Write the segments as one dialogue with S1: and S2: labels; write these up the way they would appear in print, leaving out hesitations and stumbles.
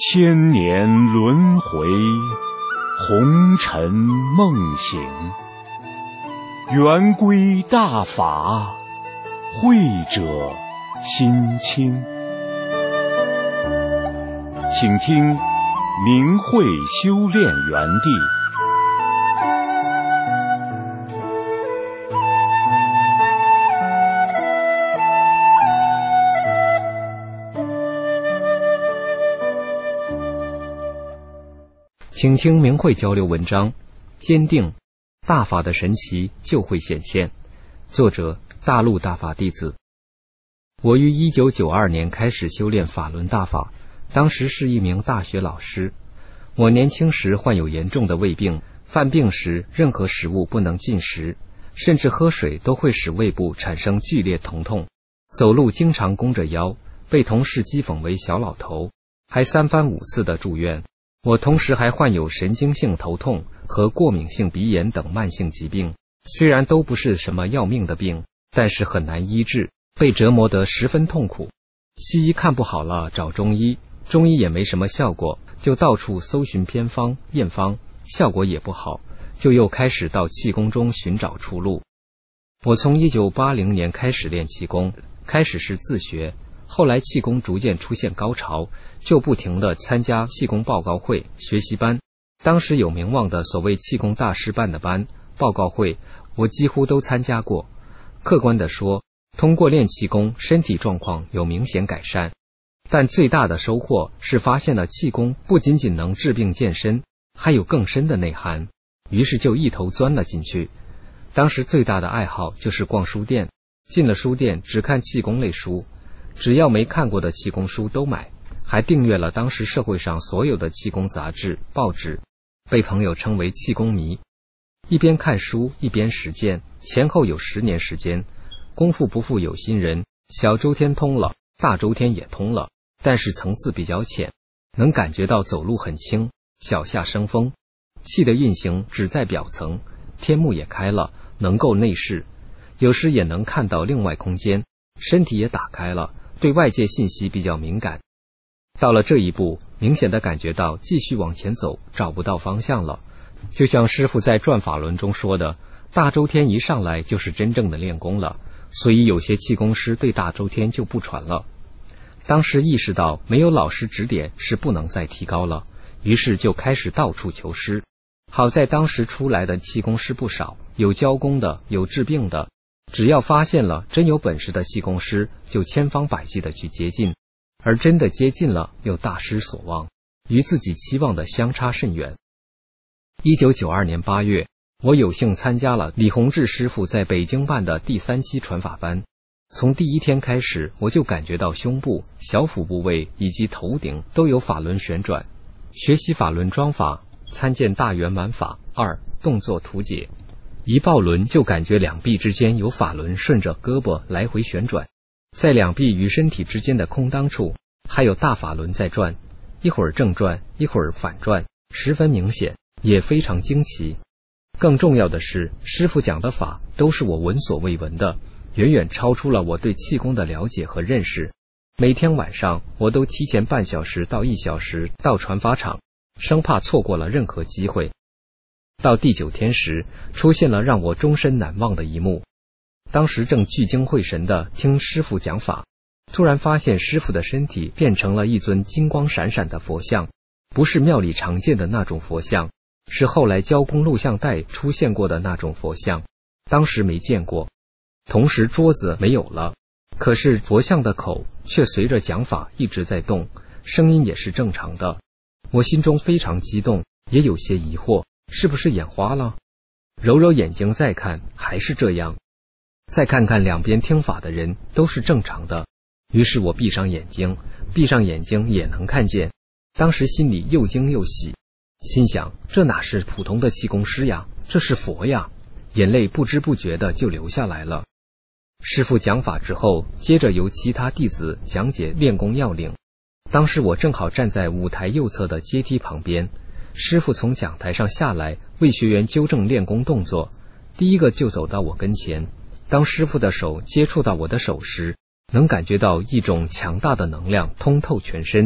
S1: 千年轮回，红尘梦醒，圆规大法，慧者心清。请听明慧修炼园地。
S2: 请听明慧交流文章，坚定大法的神奇就会显现。作者：大陆大法弟子。我于1992年开始修炼法轮大法，当时是一名大学老师。我年轻时患有严重的胃病，犯病时任何食物不能进食，甚至喝水都会使胃部产生剧烈疼痛，走路经常弓着腰，被同事讥讽为小老头，还3番5次的住院。我同时还患有神经性头痛和过敏性鼻炎等慢性疾病，虽然都不是什么要命的病，但是很难医治，被折磨得十分痛苦。西医看不好了找中医，中医也没什么效果，就到处搜寻偏方验方，效果也不好，就又开始到气功中寻找出路。我从1980年开始练气功，开始是自学，后来气功逐渐出现高潮，就不停地参加气功报告会、学习班。当时有名望的所谓气功大师办的班、报告会，我几乎都参加过。客观地说，通过练气功，身体状况有明显改善。但最大的收获是发现了气功不仅仅能治病健身，还有更深的内涵，于是就一头钻了进去。当时最大的爱好就是逛书店，进了书店只看气功类书，只要没看过的气功书都买，还订阅了当时社会上所有的气功杂志、报纸，被朋友称为气功迷。一边看书一边实践，前后有10年时间。功夫不负有心人，小周天通了，大周天也通了，但是层次比较浅，能感觉到走路很轻，脚下生风，气的运行只在表层，天目也开了，能够内视，有时也能看到另外空间，身体也打开了，对外界信息比较敏感。到了这一步，明显的感觉到继续往前走找不到方向了，就像师父在转法轮中说的，大周天一上来就是真正的练功了，所以有些气功师对大周天就不传了。当时意识到没有老师指点是不能再提高了，于是就开始到处求师。好在当时出来的气功师不少，有教功的，有治病的，只要发现了真有本事的气功师，就千方百计的去接近，而真的接近了又大失所望，与自己期望的相差甚远。1992年8月，我有幸参加了李洪志师傅在北京办的第3期传法班。从第一天开始，我就感觉到胸部、小腹部位以及头顶都有法轮旋转。学习法轮桩法，参见大圆满法2动作图解。一抱轮就感觉两臂之间有法轮顺着胳膊来回旋转，在两臂与身体之间的空当处还有大法轮在转，一会儿正转一会儿反转，十分明显，也非常惊奇。更重要的是，师父讲的法都是我闻所未闻的，远远超出了我对气功的了解和认识。每天晚上我都提前半小时到1小时到传法场，生怕错过了任何机会。到第9天时，出现了让我终身难忘的一幕。当时正聚精会神地听师父讲法，突然发现师父的身体变成了一尊金光闪闪的佛像，不是庙里常见的那种佛像，是后来教功录像带出现过的那种佛像，当时没见过。同时桌子没有了，可是佛像的口却随着讲法一直在动，声音也是正常的。我心中非常激动，也有些疑惑，是不是眼花了？揉揉眼睛再看，还是这样。再看看两边听法的人都是正常的，于是我闭上眼睛也能看见。当时心里又惊又喜，心想这哪是普通的气功师呀，这是佛呀，眼泪不知不觉的就流下来了。师父讲法之后，接着由其他弟子讲解练功要领。当时我正好站在舞台右侧的阶梯旁边，师父从讲台上下来，为学员纠正练功动作，第一个就走到我跟前。当师父的手接触到我的手时，能感觉到一种强大的能量通透全身，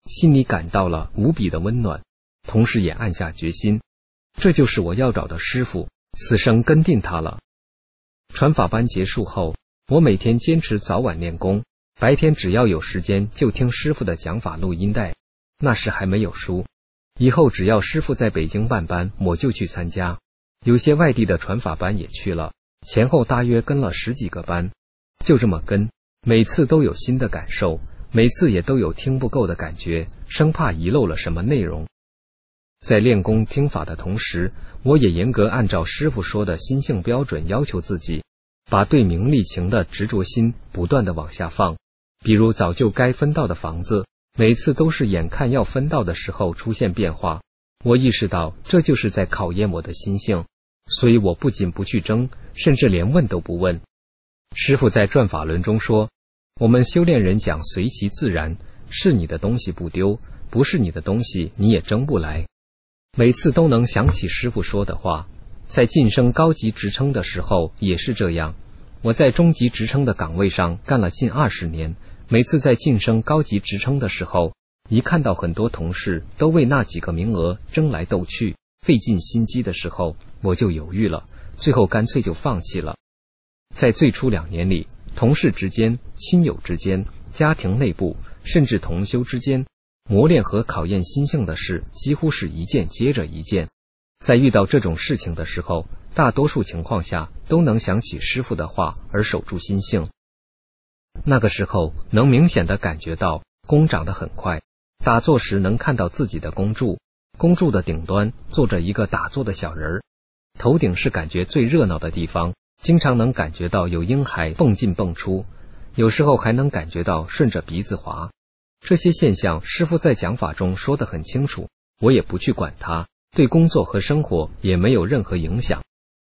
S2: 心里感到了无比的温暖，同时也暗下决心，这就是我要找的师父，此生跟定他了。传法班结束后，我每天坚持早晚练功，白天只要有时间就听师父的讲法录音带，那时还没有书，以后只要师父在北京办班，我就去参加，有些外地的传法班也去了，前后大约跟了10几个班，就这么跟，每次都有新的感受，每次也都有听不够的感觉，生怕遗漏了什么内容。在练功听法的同时，我也严格按照师父说的心性标准要求自己，把对名利情的执着心不断地往下放。比如早就该分到的房子，每次都是眼看要分到的时候出现变化，我意识到这就是在考验我的心性，所以我不仅不去争，甚至连问都不问。师父在转法轮中说，我们修炼人讲随其自然，是你的东西不丢，不是你的东西你也争不来。每次都能想起师父说的话，在晋升高级职称的时候也是这样。我在中级职称的岗位上干了近20年，每次在晋升高级职称的时候，一看到很多同事都为那几个名额争来斗去，费尽心机的时候，我就犹豫了，最后干脆就放弃了。在最初2年里，同事之间、亲友之间、家庭内部，甚至同修之间，磨练和考验心性的事几乎是一件接着一件。在遇到这种事情的时候，大多数情况下都能想起师父的话而守住心性。那个时候能明显地感觉到功长得很快，打坐时能看到自己的功柱，功柱的顶端坐着一个打坐的小人儿，头顶是感觉最热闹的地方，经常能感觉到有婴孩蹦进蹦出，有时候还能感觉到顺着鼻子滑。这些现象师父在讲法中说得很清楚，我也不去管它，对工作和生活也没有任何影响。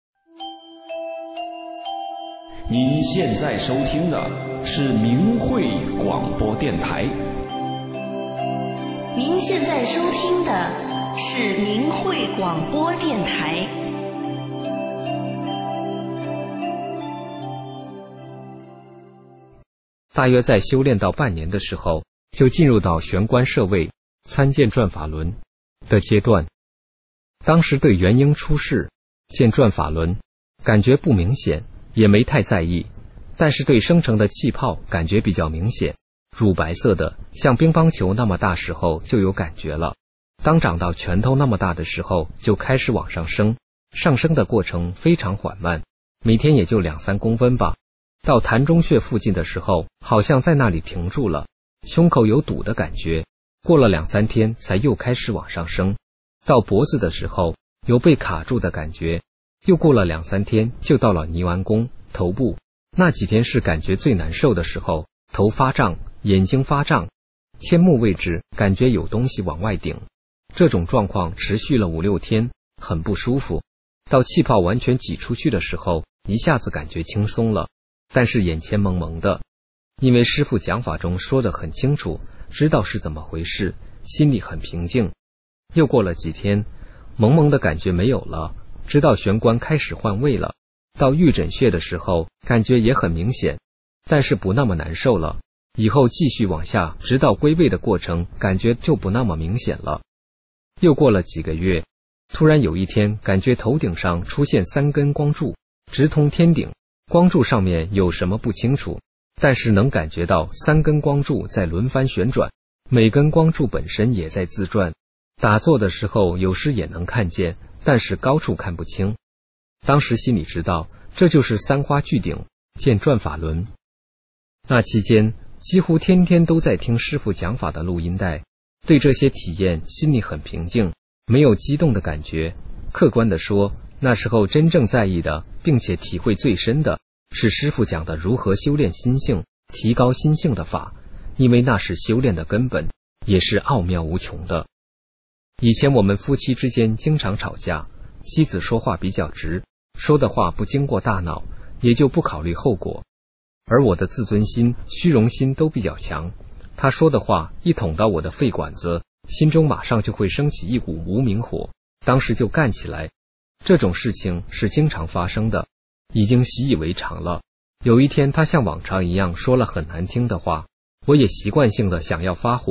S1: 您现在收听的是明慧广播电台。
S3: 您现在收听的是明慧广播电台。
S2: 大约在修炼到半年的时候，就进入到玄关舍位参见转法轮的阶段。当时对元婴出世见转法轮感觉不明显，也没太在意，但是对生成的气泡感觉比较明显，乳白色的像乒乓球那么大时候就有感觉了，当长到拳头那么大的时候就开始往上升，上升的过程非常缓慢，每天也就2-3公分吧。到膻中穴附近的时候，好像在那里停住了，胸口有堵的感觉，过了2-3天才又开始往上升。到脖子的时候有被卡住的感觉，又过了2-3天就到了泥丸宫。头部那几天是感觉最难受的时候，头发胀，眼睛发胀，天目位置感觉有东西往外顶，这种状况持续了5-6天，很不舒服。到气泡完全挤出去的时候，一下子感觉轻松了，但是眼前蒙蒙的，因为师父讲法中说得很清楚，知道是怎么回事，心里很平静。又过了几天，蒙蒙的感觉没有了，直到玄关开始换位了。到玉枕穴的时候感觉也很明显，但是不那么难受了，以后继续往下直到归位的过程感觉就不那么明显了。又过了几个月，突然有一天感觉头顶上出现3根光柱，直通天顶，光柱上面有什么不清楚，但是能感觉到3根光柱在轮番旋转，每根光柱本身也在自转。打坐的时候有时也能看见，但是高处看不清。当时心里知道这就是3花聚顶见转法轮。那期间几乎天天都在听师父讲法的录音带，对这些体验心里很平静，没有激动的感觉。客观地说，那时候真正在意的并且体会最深的是师父讲的如何修炼心性，提高心性的法，因为那是修炼的根本，也是奥妙无穷的。以前我们夫妻之间经常吵架，妻子说话比较直，说的话不经过大脑，也就不考虑后果。而我的自尊心、虚荣心都比较强，他说的话一捅到我的肺管子，心中马上就会升起一股无名火，当时就干起来。这种事情是经常发生的，已经习以为常了。有一天他像往常一样说了很难听的话，我也习惯性的想要发火，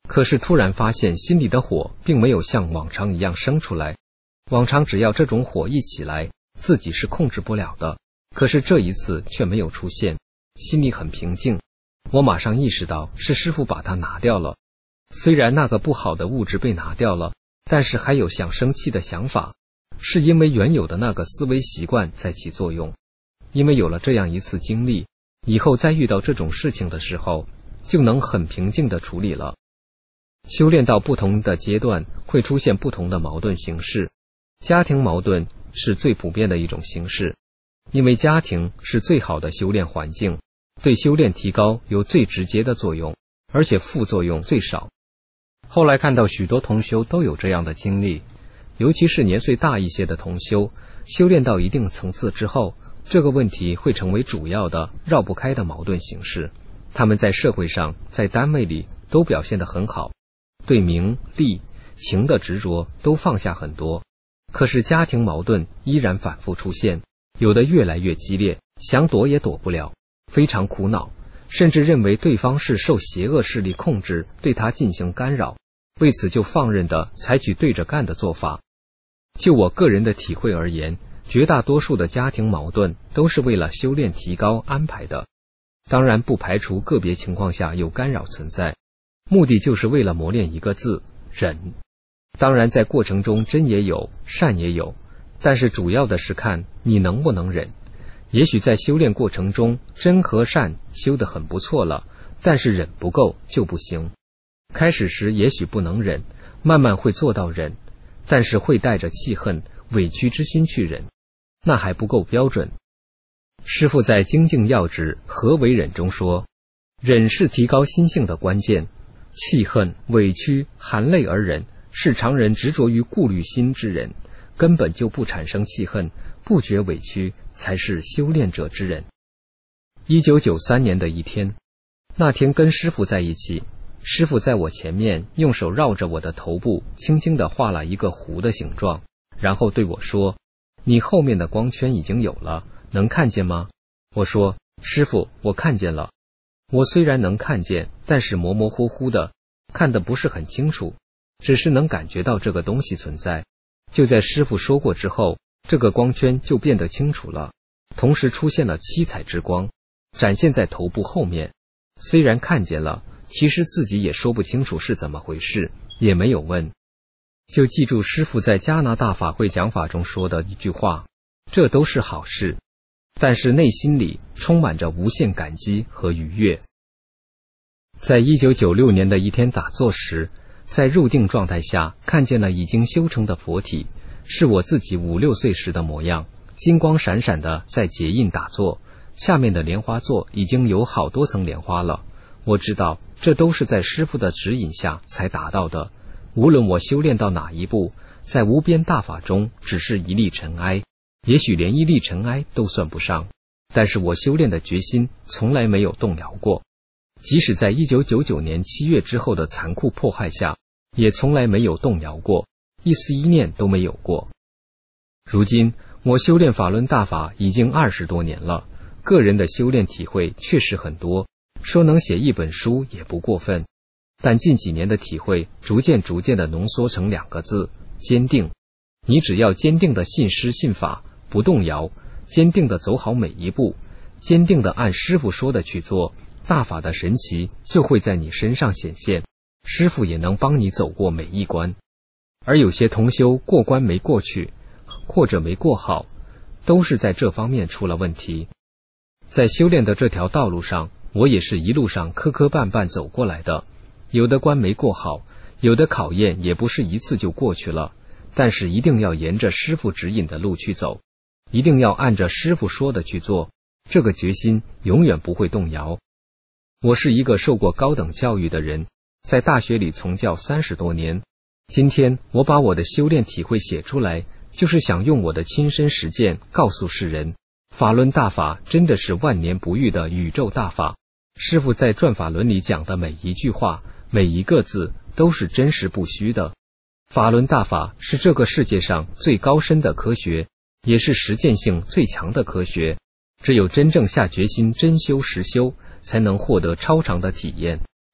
S2: 可是突然发现心里的火并没有像往常一样生出来。往常只要这种火一起来，自己是控制不了的，可是这一次却没有出现，心里很平静。我马上意识到是师父把它拿掉了。虽然那个不好的物质被拿掉了，但是还有想生气的想法，是因为原有的那个思维习惯在起作用。因为有了这样一次经历，以后再遇到这种事情的时候，就能很平静地处理了。修炼到不同的阶段，会出现不同的矛盾形式。家庭矛盾是最普遍的一种形式，因为家庭是最好的修炼环境，对修炼提高有最直接的作用，而且副作用最少。后来看到许多同修都有这样的经历，尤其是年岁大一些的同修，修炼到一定层次之后，这个问题会成为主要的绕不开的矛盾形式。他们在社会上，在单位里都表现得很好，对名利情的执着都放下很多，可是家庭矛盾依然反复出现，有的越来越激烈，想躲也躲不了，非常苦恼，甚至认为对方是受邪恶势力控制，对他进行干扰，为此就放任地采取对着干的做法。就我个人的体会而言，绝大多数的家庭矛盾都是为了修炼提高安排的，当然不排除个别情况下有干扰存在，目的就是为了磨练一个字，忍。当然在过程中真也有，善也有，但是主要的是看你能不能忍。也许在修炼过程中，真和善修得很不错了，但是忍不够就不行。开始时也许不能忍，慢慢会做到忍，但是会带着气恨、委屈之心去忍，那还不够标准。师父在《精进要旨何为忍》中说，忍是提高心性的关键，气恨、委屈、含泪而忍，是常人执着于顾虑心之人，根本就不产生气恨，不觉委屈，才是修炼者之人。1993年的一天，那天跟师父在一起，师父在我前面用手绕着我的头部轻轻地画了一个弧的形状，然后对我说，你后面的光圈已经有了，能看见吗？我说，师父，我看见了。我虽然能看见，但是模模糊糊的，看得不是很清楚，只是能感觉到这个东西存在。就在师父说过之后，这个光圈就变得清楚了，同时出现了七彩之光，展现在头部后面。虽然看见了，其实自己也说不清楚是怎么回事，也没有问。就记住师父在加拿大法会讲法中说的一句话，这都是好事，但是内心里充满着无限感激和愉悦。在1996年的一天打坐时，在入定状态下看见了已经修成的佛体，是我自己5、6岁时的模样，金光闪闪的在结印打坐，下面的莲花座已经有好多层莲花了。我知道这都是在师父的指引下才达到的，无论我修炼到哪一步，在无边大法中只是一粒尘埃，也许连一粒尘埃都算不上，但是我修炼的决心从来没有动摇过，即使在1999年7月之后的残酷迫害下，也从来没有动摇过，一丝一念都没有过。如今我修炼法轮大法已经20多年了，个人的修炼体会确实很多，说能写一本书也不过分，但近几年的体会逐渐的浓缩成2个字，坚定。你只要坚定的信师信法，不动摇，坚定的走好每一步，坚定的按师父说的去做，大法的神奇就会在你身上显现，师父也能帮你走过每一关。而有些同修过关没过去，或者没过好，都是在这方面出了问题。在修炼的这条道路上，我也是一路上磕磕绊绊走过来的，有的关没过好，有的考验也不是一次就过去了，但是一定要沿着师父指引的路去走，一定要按着师父说的去做，这个决心永远不会动摇。我是一个受过高等教育的人，在大学里从教30多年，今天我把我的修炼体会写出来，就是想用我的亲身实践告诉世人，法轮大法真的是万年不遇的宇宙大法。师父在转法轮里讲的每一句话，每一个字都是真实不虚的。法轮大法是这个世界上最高深的科学，也是实践性最强的科学。只有真正下决心真修实修，才能获得超常的体验，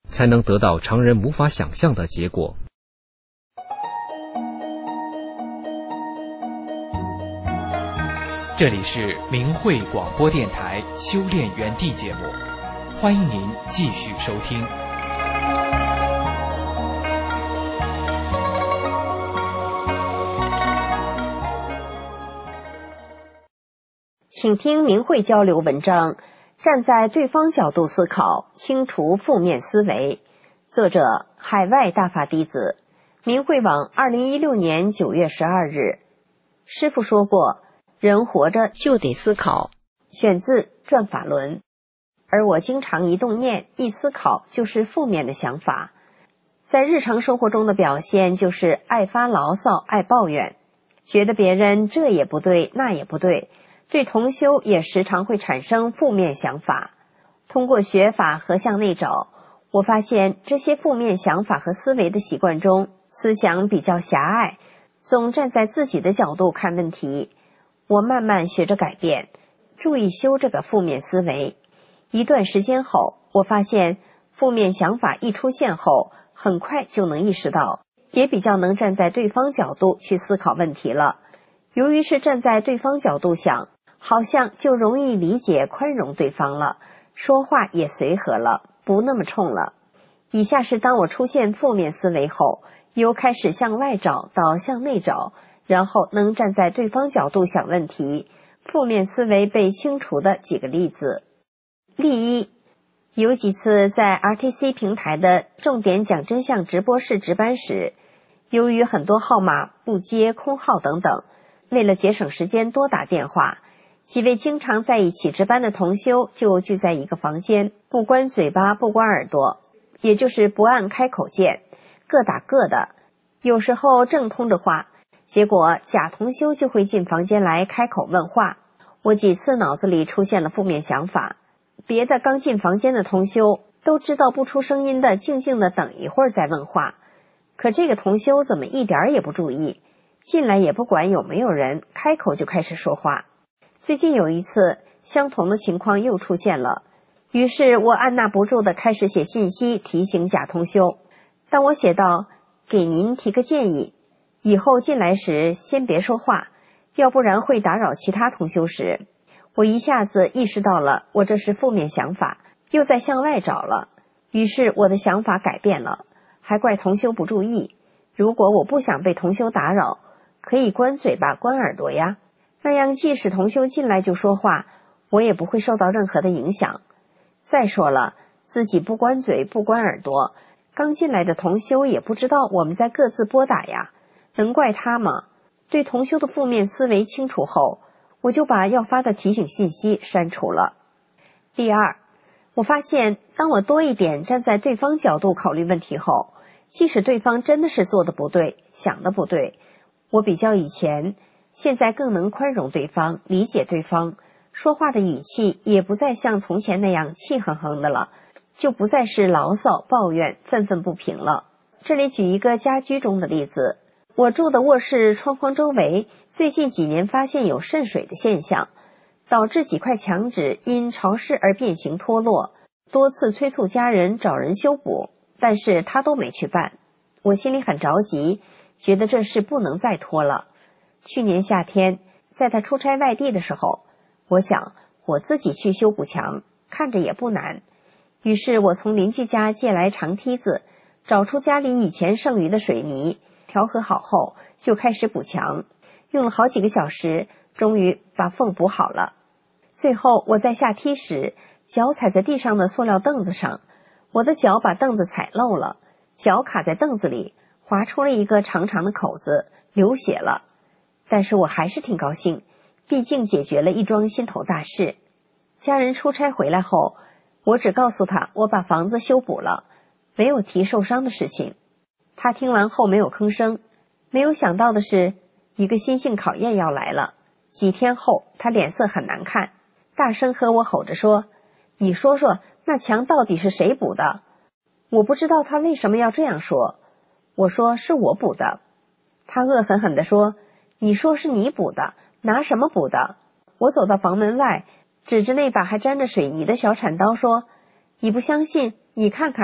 S2: 才能得到常人无法想象的结果。
S4: 这里是明慧广播电台修炼园地节目，欢迎您继续收听。
S5: 请听明慧交流文章，站在对方角度思考，清除负面思维。作者：海外大法弟子，明慧网2016年9月12日。师父说过，人活着就得思考，选自《转法轮》。而我经常一动念、一思考就是负面的想法，在日常生活中的表现就是爱发牢骚、爱抱怨，觉得别人这也不对那也不对，对同修也时常会产生负面想法。通过学法和向内找，我发现这些负面想法和思维的习惯中，思想比较狭隘，总站在自己的角度看问题。我慢慢学着改变，注意修这个负面思维。一段时间后，我发现负面想法一出现后，很快就能意识到，也比较能站在对方角度去思考问题了。由于是站在对方角度想，好像就容易理解宽容对方了，说话也随和了，不那么冲了。以下是当我出现负面思维后，由开始向外找到向内找，然后能站在对方角度想问题，负面思维被清除的几个例子。例一，有几次在 RTC 平台的重点讲真相直播室值班时，由于很多号码不接、空号等等，为了节省时间多打电话，几位经常在一起值班的同修就聚在一个房间，不关嘴巴不关耳朵，也就是不按开口键，各打各的。有时候正通着话，结果假同修就会进房间来开口问话。我几次脑子里出现了负面想法，别的刚进房间的同修都知道不出声音的静静的等一会儿再问话，可这个同修怎么一点也不注意，进来也不管有没有人，开口就开始说话。最近有一次相同的情况又出现了，于是我按捺不住地开始写信息提醒假同修。当我写到给您提个建议，以后进来时先别说话，要不然会打扰其他同修时，我一下子意识到了我这是负面想法，又在向外找了。于是我的想法改变了，还怪同修不注意。如果我不想被同修打扰，可以关嘴巴关耳朵呀，那样即使同修进来就说话，我也不会受到任何的影响。再说了，自己不关嘴不关耳朵，刚进来的同修也不知道我们在各自拨打呀，能怪他吗？对同修的负面思维清除后，我就把要发的提醒信息删除了。第二，我发现当我多一点站在对方角度考虑问题后，即使对方真的是做的不对，想的不对，我比较以前，现在更能宽容对方，理解对方，说话的语气也不再像从前那样气哼哼的了，就不再是牢骚、抱怨、愤愤不平了。这里举一个家居中的例子，我住的卧室窗框周围最近几年发现有渗水的现象，导致几块墙纸因潮湿而变形脱落，多次催促家人找人修补，但是他都没去办。我心里很着急，觉得这事不能再拖了。去年夏天在他出差外地的时候，我想我自己去修补墙，看着也不难。于是我从邻居家借来长梯子，找出家里以前剩余的水泥，调和好后就开始补墙，用了好几个小时，终于把缝补好了。最后我在下梯时，脚踩在地上的塑料凳子上，我的脚把凳子踩漏了，脚卡在凳子里，划出了一个长长的口子，流血了。但是我还是挺高兴，毕竟解决了一桩心头大事。家人出差回来后，我只告诉他我把房子修补了，没有提受伤的事情。他听完后没有吭声，没有想到的是，一个心性考验要来了。几天后，他脸色很难看，大声和我吼着说：“你说说，那墙到底是谁补的？”我不知道他为什么要这样说。我说是我补的。他恶狠狠地说：“你说是你补的，拿什么补的？”我走到房门外，指着那把还沾着水泥的小铲刀说：“你不相信，你看看，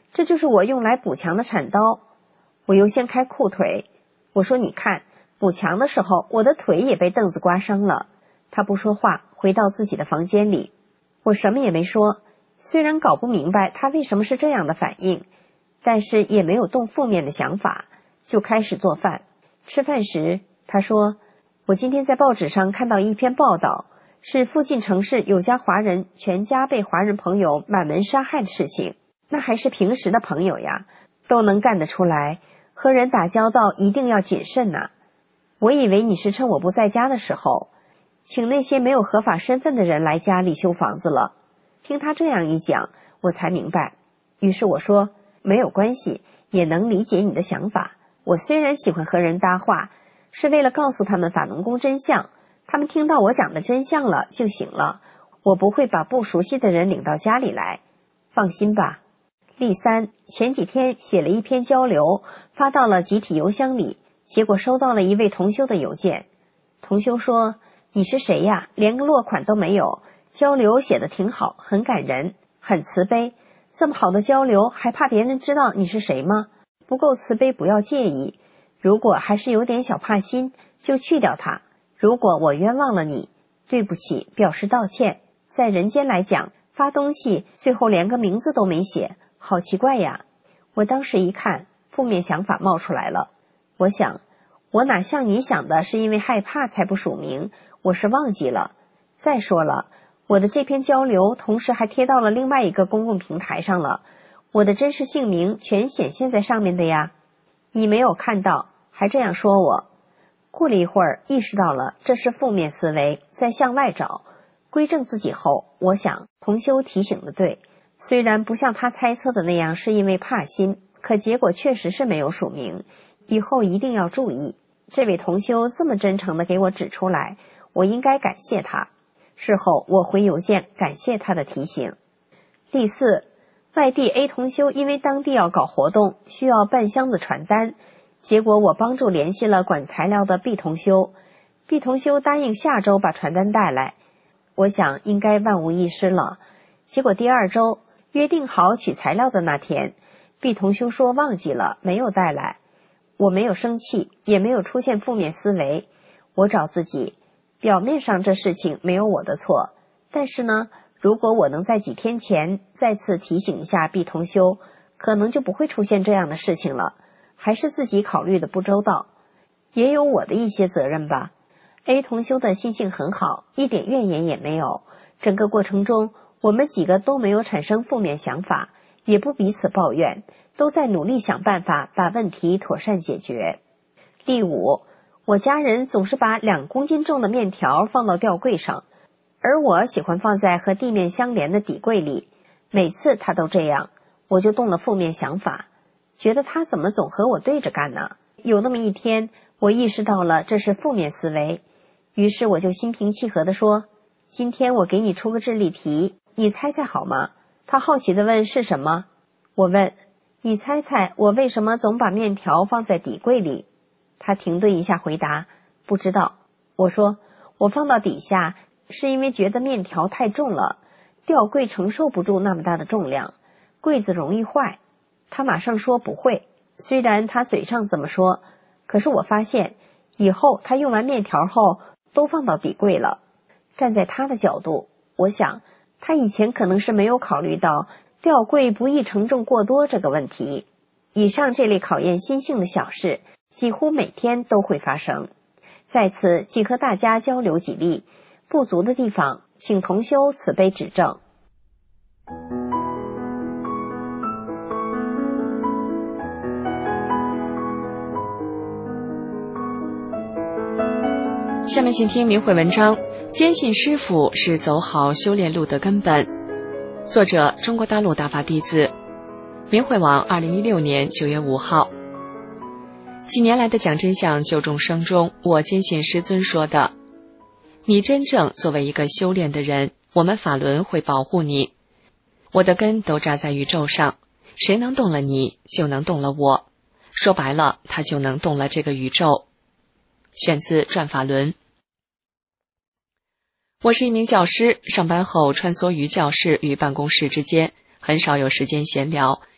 S5: 这就是我用来补墙的铲刀。我又掀开裤腿，我说你看，补墙的时候我的腿也被凳子刮伤了。他不说话，回到自己的房间里。我什么也没说，虽然搞不明白他为什么是这样的反应，但是也没有动负面的想法，就开始做饭。吃饭时他说，我今天在报纸上看到一篇报道，是附近城市有家华人全家被华人朋友满门杀害的事情。那还是平时的朋友呀，都能干得出来，和人打交道一定要谨慎呐。我以为你是趁我不在家的时候，请那些没有合法身份的人来家里修房子了。听他这样一讲，我才明白。于是我说，没有关系，也能理解你的想法。我虽然喜欢和人搭话，是为了告诉他们法轮功真相，他们听到我讲的真相了就行了，我不会把不熟悉的人领到家里来，放心吧。例三，前几天写了一篇交流，发到了集体邮箱里，结果收到了一位同修的邮件。同修说，你是谁呀？连个落款都没有，交流写得挺好，很感人，很慈悲。这么好的交流，还怕别人知道你是谁吗？不够慈悲不要介意，如果还是有点小怕心，就去掉它。如果我冤枉了你，对不起，表示道歉。在人间来讲，发东西最后连个名字都没写，好奇怪呀。我当时一看，负面想法冒出来了。我想，我哪像你想的是因为害怕才不署名，我是忘记了。再说了，我的这篇交流同时还贴到了另外一个公共平台上了，我的真实姓名全显现在上面的呀。你没有看到，还这样说我。过了一会儿，意识到了这是负面思维，在向外找。归正自己后，我想同修提醒的对，虽然不像他猜测的那样是因为怕心，可结果确实是没有署名，以后一定要注意。这位同修这么真诚地给我指出来，我应该感谢他。事后我回邮件感谢他的提醒。例四，外地 A 同修因为当地要搞活动，需要半箱子传单，结果我帮助联系了管材料的 B 同修， B 同修答应下周把传单带来，我想应该万无一失了。结果第二周约定好取材料的那天， B 同修说忘记了，没有带来。我没有生气，也没有出现负面思维，我找自己，表面上这事情没有我的错，但是呢，如果我能在几天前再次提醒一下 B 同修，可能就不会出现这样的事情了。还是自己考虑的不周到，也有我的一些责任吧。A 同修的心性很好，一点怨言也没有，整个过程中我们几个都没有产生负面想法，也不彼此抱怨，都在努力想办法把问题妥善解决。例五，我家人总是把2公斤重的面条放到吊柜上，而我喜欢放在和地面相连的底柜里，每次他都这样，我就动了负面想法，觉得他怎么总和我对着干呢？有那么一天，我意识到了这是负面思维，于是我就心平气和地说，今天我给你出个智力题，你猜猜好吗？他好奇地问是什么？我问，你猜猜我为什么总把面条放在底柜里？他停顿一下回答，不知道。我说，我放到底下是因为觉得面条太重了，吊柜承受不住那么大的重量，柜子容易坏。他马上说不会，虽然他嘴上这么说，可是我发现以后他用完面条后都放到底柜了。站在他的角度，我想他以前可能是没有考虑到吊柜不易承重过多这个问题。以上这类考验心性的小事几乎每天都会发生。在此仅和大家交流几例，不足的地方请同修慈悲指正。
S6: 下面请听明慧文章，坚信师父是走好修炼路的根本。作者中国大陆大法弟子，明慧网2016年9月5号。几年来的讲真相救众生中，我坚信师尊说的，你真正作为一个修炼的人，我们法轮会保护你。我的根都扎在宇宙上，谁能动了你，就能动了我。说白了，他就能动了这个宇宙。选自转法轮。我是一名教师，上班后穿梭于教室与办公室之间，很少有时间闲聊，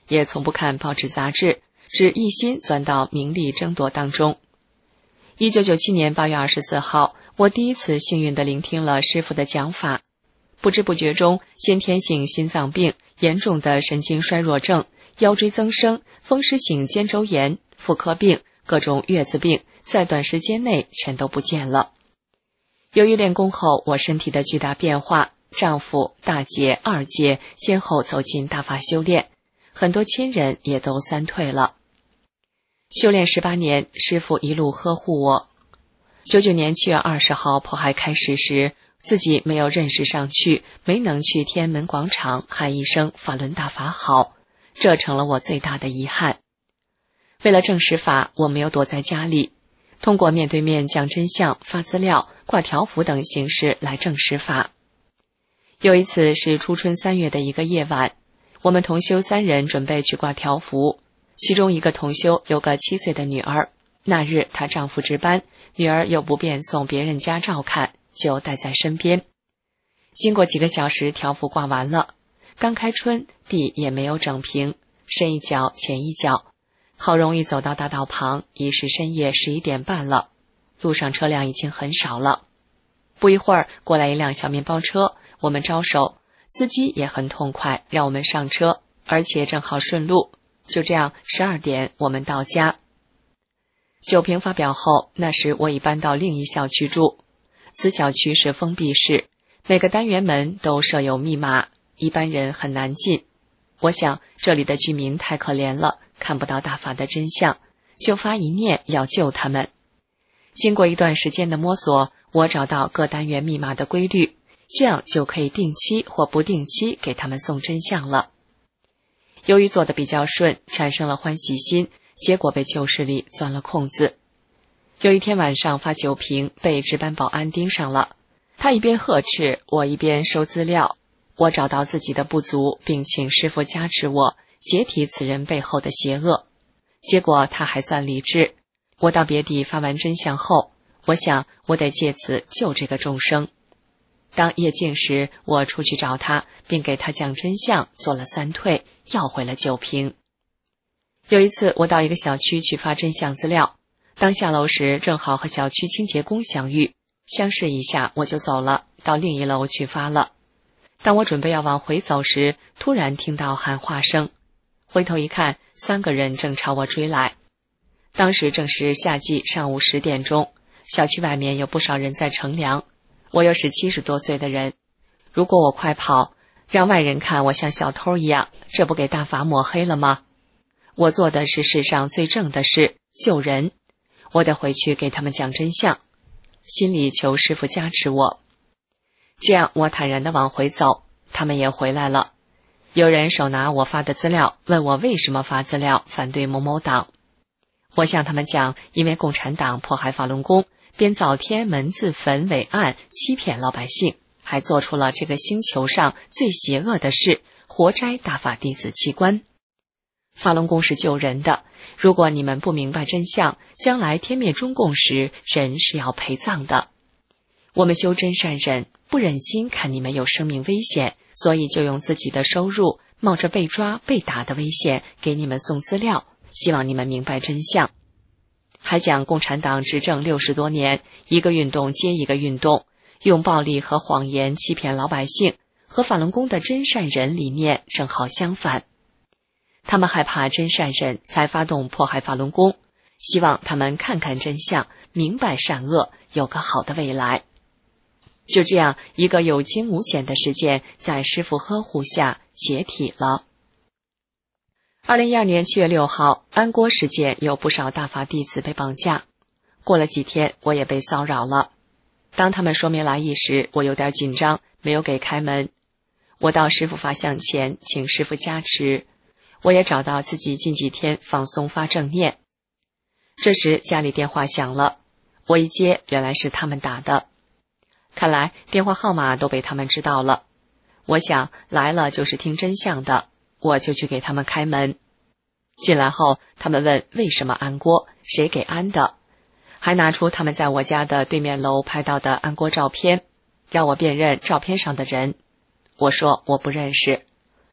S6: 也从不看报纸杂志，只一心钻到名利争夺当中。1997年8月24号，我第一次幸运地聆听了师父的讲法，不知不觉中，先天性心脏病、严重的神经衰弱症、腰椎增生、风湿性肩周炎、妇科病、各种月子病，在短时间内全都不见了。由于练功后我身体的巨大变化，丈夫、大姐、二姐先后走进大法修炼，很多亲人也都三退了。修炼18年，师父一路呵护我。99年7月20号迫害开始时，自己没有认识上去，没能去天安门广场喊一声法轮大法好，这成了我最大的遗憾。为了证实法，我没有躲在家里，通过面对面讲真相、发资料、挂条幅等形式来证实法。有一次是初春3月的一个夜晚，我们同修3人准备去挂条幅，其中一个同修有个7岁的女儿，那日她丈夫值班，女儿又不便送别人家照看，就带在身边。经过几个小时，条幅挂完了，刚开春，地也没有整平，深一脚浅一脚，好容易走到大道旁，已是深夜11点半了，路上车辆已经很少了。不一会儿，过来一辆小面包车，我们招手，司机也很痛快，让我们上车，而且正好顺路。就这样12点我们到家。酒评发表后，那时我已搬到另一小区住，此小区是封闭式，每个单元门都设有密码，一般人很难进。我想这里的居民太可怜了，看不到大法的真相，就发一念要救他们。经过一段时间的摸索，我找到各单元密码的规律，这样就可以定期或不定期给他们送真相了。由于做得比较顺，产生了欢喜心，结果被旧势力钻了空子。有一天晚上发酒瓶，被值班保安盯上了，他一边呵斥，我一边收资料。我找到自己的不足，并请师父加持我，解体此人背后的邪恶。结果他还算理智。我到别地发完真相后，我想我得借此救这个众生。当夜静时，我出去找他，并给他讲真相，做了3退，要回了酒瓶。有一次我到一个小区去发真相资料，当下楼时正好和小区清洁工相遇，相视一下我就走了，到另一楼去发了。当我准备要往回走时，突然听到喊话声，回头一看，3个人正朝我追来。当时正是夏季上午10点钟，小区外面有不少人在乘凉，我又是70多岁的人，如果我快跑，让外人看我像小偷一样，这不给大法抹黑了吗？我做的是世上最正的事，救人，我得回去给他们讲真相，心里求师父加持我。这样我坦然地往回走，他们也回来了。有人手拿我发的资料，问我为什么发资料反对某某党。我向他们讲，因为共产党迫害法轮功，编造天安门自焚伪案，欺骗老百姓，还做出了这个星球上最邪恶的事，活摘大法弟子器官。法轮功是救人的，如果你们不明白真相，将来天灭中共时，人是要陪葬的。我们修真善忍，不忍心看你们有生命危险，所以就用自己的收入，冒着被抓被打的危险给你们送资料，希望你们明白真相。还讲共产党执政60多年，一个运动接一个运动，用暴力和谎言欺骗老百姓，和法轮功的真善忍理念正好相反。他们害怕真善忍，才发动迫害法轮功，希望他们看看真相，明白善恶，有个好的未来。就这样，一个有惊无险的事件在师父呵护下解体了。2012年7月6号，安郭事件有不少大法弟子被绑架。过了几天，我也被骚扰了。当他们说明来意时，我有点紧张，没有给开门。我到师父法像前，请师父加持。我也找到自己近几天放松发正念。这时家里电话响了，我一接，原来是他们打的。看来电话号码都被他们知道了。我想来了就是听真相的，我就去给他们开门。进来后，他们问为什么安郭，谁给安的，还拿出他们在我家的对面楼拍到的安郭照片，让我辨认照片上的人。我说我不认识。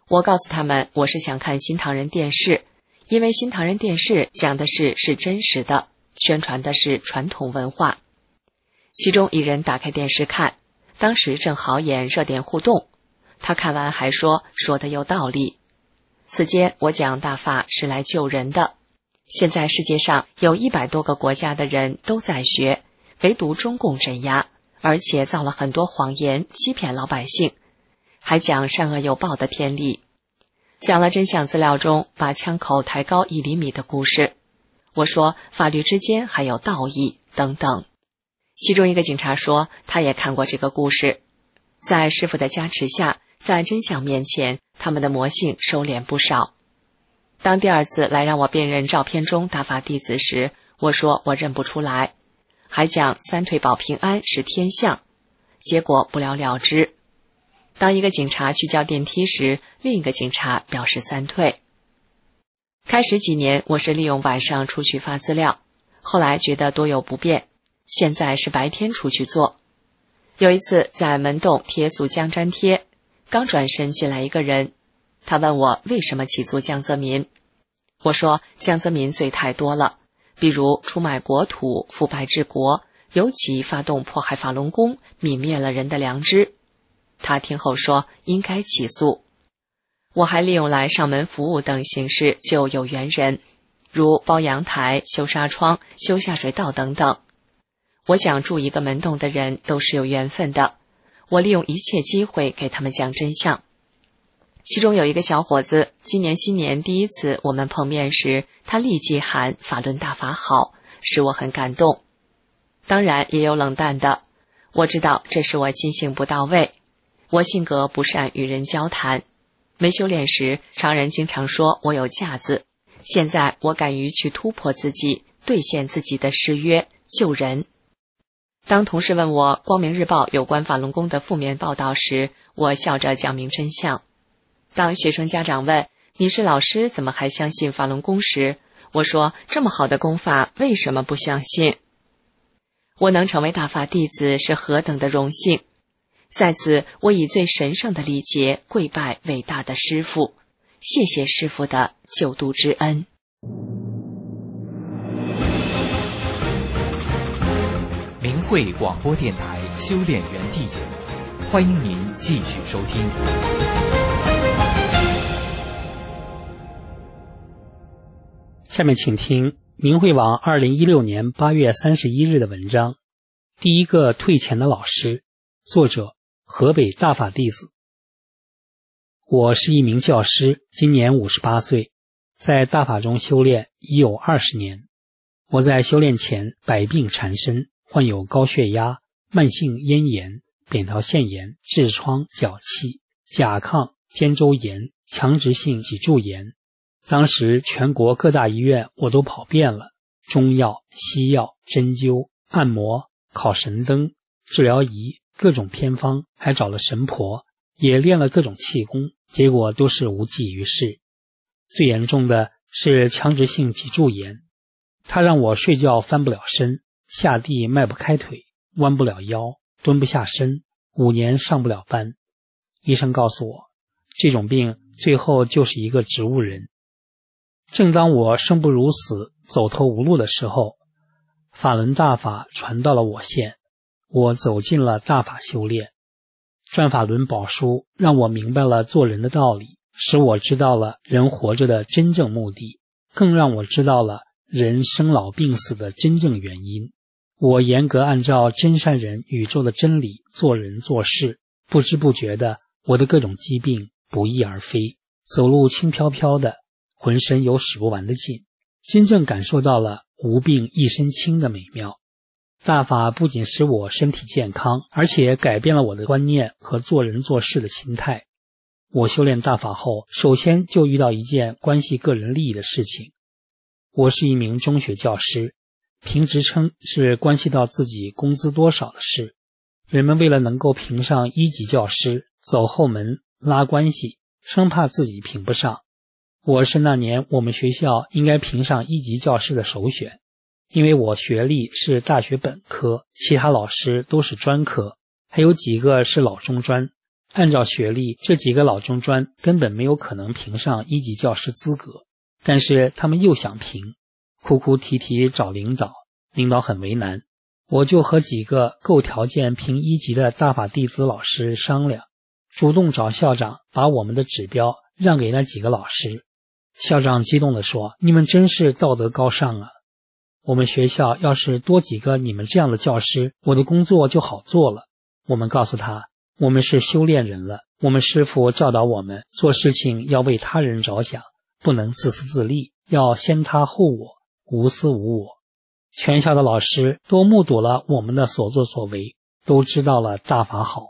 S6: 我告诉他们，我是想看新唐人电视，因为新唐人电视讲的是真实的，宣传的是传统文化。其中一人打开电视看，当时正好演热点互动，他看完还说得有道理。此间我讲大法是来救人的，现在世界上有100多个国家的人都在学，唯独中共镇压，而且造了很多谎言欺骗老百姓，还讲善恶有报的天理，讲了真相资料中把枪口抬高1厘米的故事。我说法律之间还有道义等等。其中一个警察说他也看过这个故事，在师父的加持下，在真相面前，他们的魔性收敛不少。当第2次来让我辨认照片中大法弟子时，我说我认不出来，还讲3退保平安是天象，结果不了了之。当一个警察去叫电梯时，另一个警察表示3退。开始几年我是利用晚上出去发资料，后来觉得多有不便，现在是白天出去做。有一次在门洞贴诉江粘贴，刚转身进来一个人，他问我为什么起诉江泽民。我说江泽民罪太多了，比如出卖国土、腐败治国，尤其发动迫害法轮功，泯灭了人的良知。他听后说应该起诉。我还利用来上门服务等形式救有缘人，如包阳台、修纱窗、修下水道等等。我想住一个门洞的人都是有缘分的，我利用一切机会给他们讲真相。其中有一个小伙子，今年新年第1次我们碰面时，他立即喊法轮大法好，使我很感动。当然也有冷淡的，我知道这是我心性不到位，我性格不善与人交谈。没修炼时，常人经常说我有架子，现在我敢于去突破自己，兑现自己的誓约，救人。当同事问我光明日报有关法轮功的负面报道时，我笑着讲明真相。当学生家长问你是老师怎么还相信法轮功时，我说这么好的功法为什么不相信？我能成为大法弟子是何等的荣幸，在此我以最神圣的礼节跪拜伟大的师父，谢谢师父的救度之恩。
S4: 明慧广播电台修炼园地节目，欢迎您继续收听。
S7: 下面请听明慧网2016年8月31日的文章，第一个退钱的老师，作者河北大法弟子。我是一名教师，今年58岁，在大法中修炼已有20年。我在修炼前百病缠身，患有高血压、慢性咽炎、扁桃腺炎、痔疮、脚气、甲亢、肩周炎、强直性脊柱炎。当时全国各大医院我都跑遍了，中药、西药、针灸、按摩、烤神灯、治疗仪，各种偏方，还找了神婆，也练了各种气功，结果都是无济于事。最严重的是强直性脊柱炎，它让我睡觉翻不了身，下地迈不开腿，弯不了腰，蹲不下身，5年上不了班。医生告诉我，这种病最后就是一个植物人。正当我生不如死，走投无路的时候，法轮大法传到了我县，我走进了大法修炼。转法轮宝书让我明白了做人的道理，使我知道了人活着的真正目的，更让我知道了人生老病死的真正原因。我严格按照真善人宇宙的真理做人做事，不知不觉的，我的各种疾病不翼而飞，走路轻飘飘的，浑身有使不完的劲，真正感受到了无病一身轻的美妙。大法不仅使我身体健康，而且改变了我的观念和做人做事的心态。我修炼大法后，首先就遇到一件关系个人利益的事情。我是一名中学教师，评职称是关系到自己工资多少的事。人们为了能够评上1级教师，走后门拉关系，生怕自己评不上。我是那年我们学校应该评上1级教师的首选，因为我学历是大学本科，其他老师都是专科，还有几个是老中专， 按照学历，这几个老中专根本没有可能评上一级教师资格，但是他们又想评，哭哭啼啼找领导，领导很为难。我就和几个够条件评一级的大法弟子老师商量，主动找校长把我们的指标让给那几个老师。校长激动地说：“你们真是道德高尚啊！我们学校要是多几个你们这样的教师，我的工作就好做了。”我们告诉他，我们是修炼人了，我们师父教导我们做事情要为他人着想，不能自私自利，要先他后我，无私无我。全校的老师都目睹了我们的所作所为，都知道了大法好。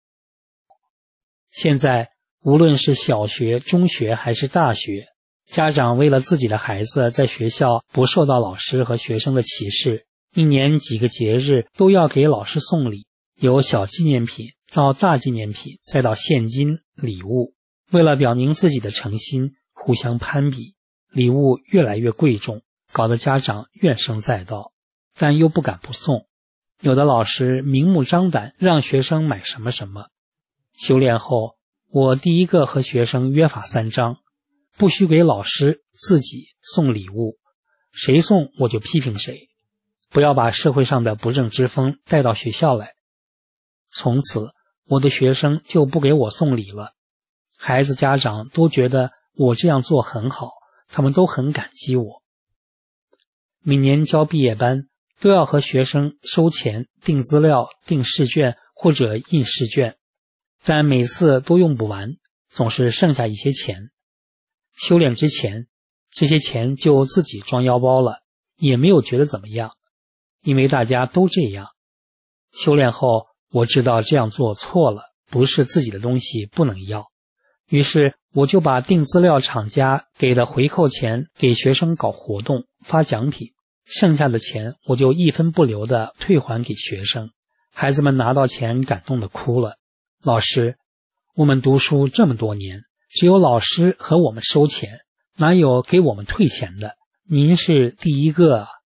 S7: 现在无论是小学、中学还是大学，家长为了自己的孩子在学校不受到老师和学生的歧视，一年几个节日都要给老师送礼，由小纪念品到大纪念品，再到现金礼物。为了表明自己的诚心，互相攀比，礼物越来越贵重，搞得家长怨声载道，但又不敢不送。有的老师明目张胆让学生买什么什么。修炼后，我第一个和学生约法3章：不许给老师自己送礼物，谁送我就批评谁，不要把社会上的不正之风带到学校来。从此我的学生就不给我送礼了，孩子家长都觉得我这样做很好，他们都很感激我。每年交毕业班都要和学生收钱订资料、订试卷或者印试卷，但每次都用不完，总是剩下一些钱。修炼之前，这些钱就自己装腰包了，也没有觉得怎么样，因为大家都这样。修炼后，我知道这样做错了，不是自己的东西不能要，于是我就把订资料厂家给的回扣钱给学生搞活动发奖品，剩下的钱我就一分不留地退还给学生。孩子们拿到钱感动地哭了。老师，我们读书这么多年，只有老师和我们收钱，哪有给我们退钱的？您是第一个啊。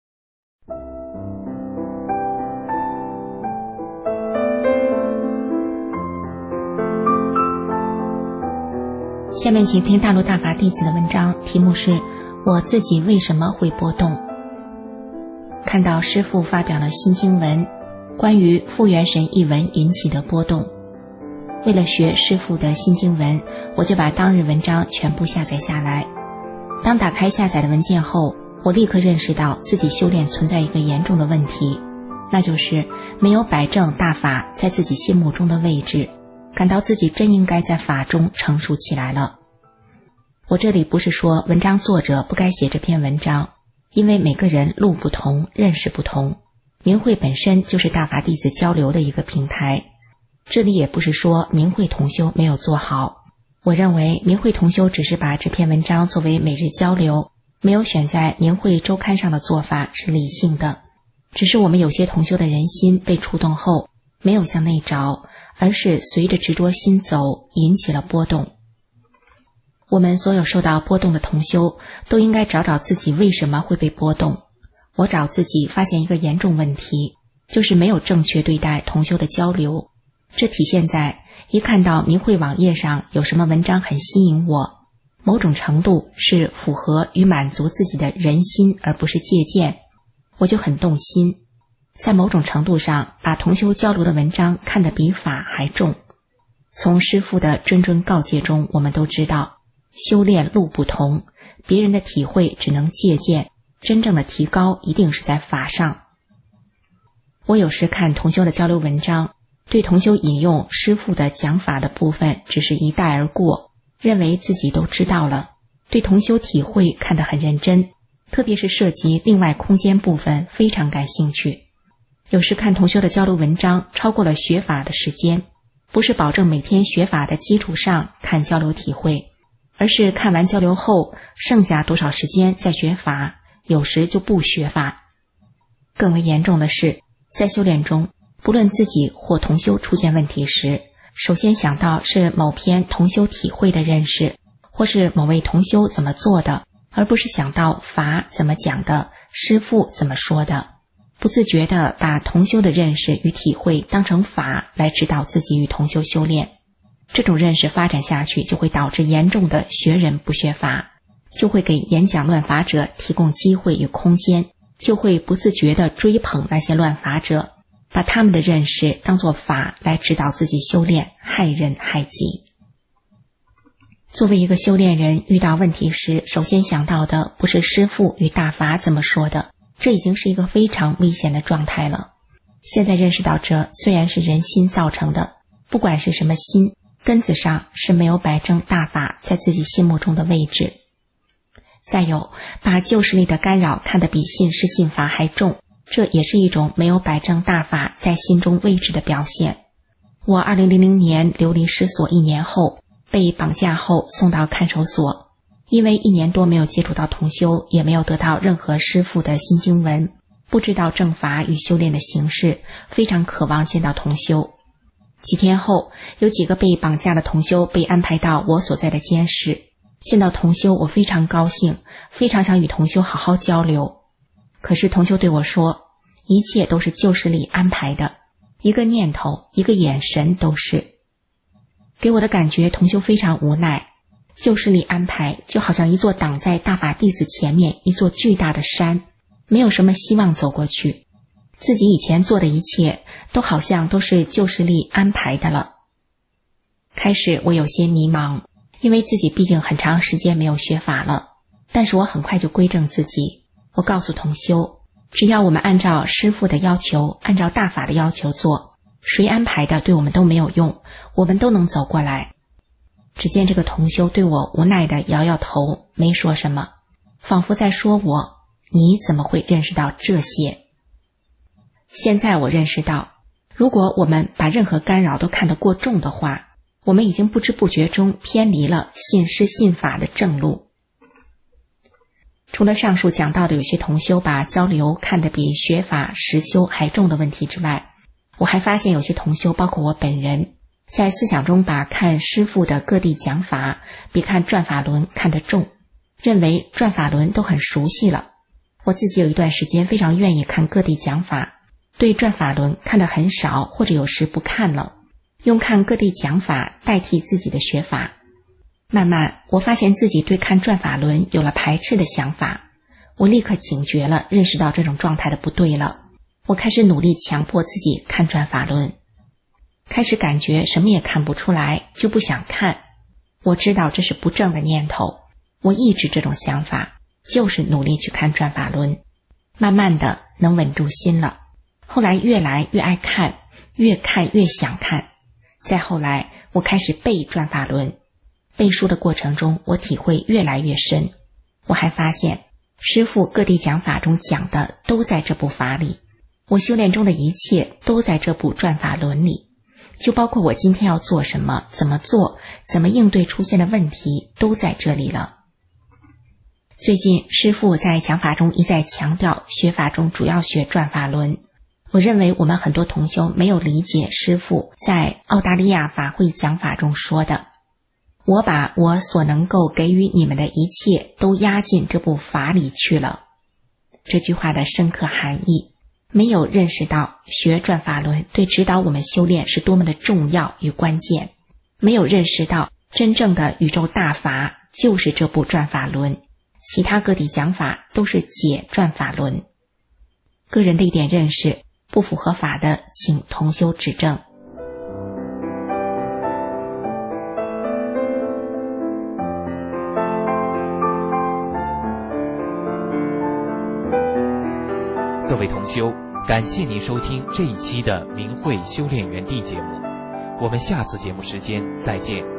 S8: 下面请听大陆大法弟子的文章，题目是我自己为什么会波动。看到师父发表了新经文，关于复元神一文引起的波动，为了学师父的新经文，我就把当日文章全部下载下来。当打开下载的文件后，我立刻认识到自己修炼存在一个严重的问题，那就是没有摆正大法在自己心目中的位置，感到自己真应该在法中成熟起来了。我这里不是说文章作者不该写这篇文章，因为每个人路不同，认识不同，明慧本身就是大法弟子交流的一个平台。这里也不是说明慧同修没有做好，我认为明慧同修只是把这篇文章作为每日交流，没有选在明慧周刊上的做法是理性的，只是我们有些同修的人心被触动后，没有向内找，而是随着执着心走，引起了波动。我们所有受到波动的同修都应该找找自己为什么会被波动。我找自己发现一个严重问题，就是没有正确对待同修的交流。这体现在一看到明慧网页上有什么文章很吸引我，某种程度是符合与满足自己的人心而不是借鉴，我就很动心，在某种程度上把同修交流的文章看得比法还重。从师父的谆谆告诫中，我们都知道修炼路不同，别人的体会只能借鉴，真正的提高一定是在法上。我有时看同修的交流文章，对同修引用师父的讲法的部分只是一带而过，认为自己都知道了，对同修体会看得很认真，特别是涉及另外空间部分非常感兴趣。有时看同修的交流文章超过了学法的时间，不是保证每天学法的基础上看交流体会，而是看完交流后剩下多少时间再学法，有时就不学法。更为严重的是，在修炼中，不论自己或同修出现问题时，首先想到是某篇同修体会的认识，或是某位同修怎么做的，而不是想到法怎么讲的，师父怎么说的，不自觉地把同修的认识与体会当成法来指导自己与同修修炼。 这种认识发展下去，就会导致严重的学人不学法，就会给演讲乱法者提供机会与空间，就会不自觉地追捧那些乱法者，把他们的认识当作法来指导自己修炼，害人害己。作为一个修炼人，遇到问题时，首先想到的不是师父与大法怎么说的，这已经是一个非常危险的状态了。现在认识到这虽然是人心造成的，不管是什么心，根子上是没有摆正大法在自己心目中的位置。再有，把旧势力的干扰看得比信师信法还重，这也是一种没有摆正大法在心中位置的表现。我2000年流离失所1年后，被绑架后送到看守所，因为1年多没有接触到同修，也没有得到任何师父的新经文，不知道正法与修炼的形式，非常渴望见到同修。几天后，有几个被绑架的同修被安排到我所在的监室。见到同修，我非常高兴，非常想与同修好好交流。可是同修对我说，一切都是旧势力安排的，一个念头，一个眼神都是。给我的感觉，同修非常无奈。旧势力安排就好像一座挡在大法弟子前面一座巨大的山，没有什么希望走过去。自己以前做的一切都好像都是旧势力安排的了。开始我有些迷茫，因为自己毕竟很长时间没有学法了，但是我很快就归正自己。我告诉同修，只要我们按照师父的要求，按照大法的要求做，谁安排的对我们都没有用，我们都能走过来。只见这个同修对我无奈地摇摇头，没说什么，仿佛在说我，你怎么会认识到这些？现在我认识到，如果我们把任何干扰都看得过重的话，我们已经不知不觉中偏离了信师信法的正路。除了上述讲到的有些同修把交流看得比学法实修还重的问题之外，我还发现有些同修，包括我本人，在思想中把看师父的各地讲法比看转法轮看得重，认为转法轮都很熟悉了。我自己有一段时间非常愿意看各地讲法，对转法轮看得很少，或者有时不看了，用看各地讲法代替自己的学法。慢慢我发现自己对看转法轮有了排斥的想法，我立刻警觉了，认识到这种状态的不对了。我开始努力强迫自己看转法轮，开始感觉什么也看不出来，就不想看。我知道这是不正的念头，我抑制这种想法，就是努力去看转法轮。慢慢的能稳住心了，后来越来越爱看，越看越想看。再后来我开始背转法轮，背书的过程中我体会越来越深。我还发现师父各地讲法中讲的都在这部法里，我修炼中的一切都在这部转法轮里，就包括我今天要做什么，怎么做，怎么应对出现的问题，都在这里了。最近师父在讲法中一再强调学法中主要学转法轮，我认为我们很多同修没有理解师父在澳大利亚法会讲法中说的，我把我所能够给予你们的一切都压进这部法里去了。这句话的深刻含义，没有认识到学转法轮对指导我们修炼是多么的重要与关键，没有认识到真正的宇宙大法就是这部转法轮，其他各地讲法都是解转法轮。个人的一点认识不符合法的，请同修指正。
S4: 各位同修，感谢您收听这一期的明慧修炼园地节目，我们下次节目时间再见。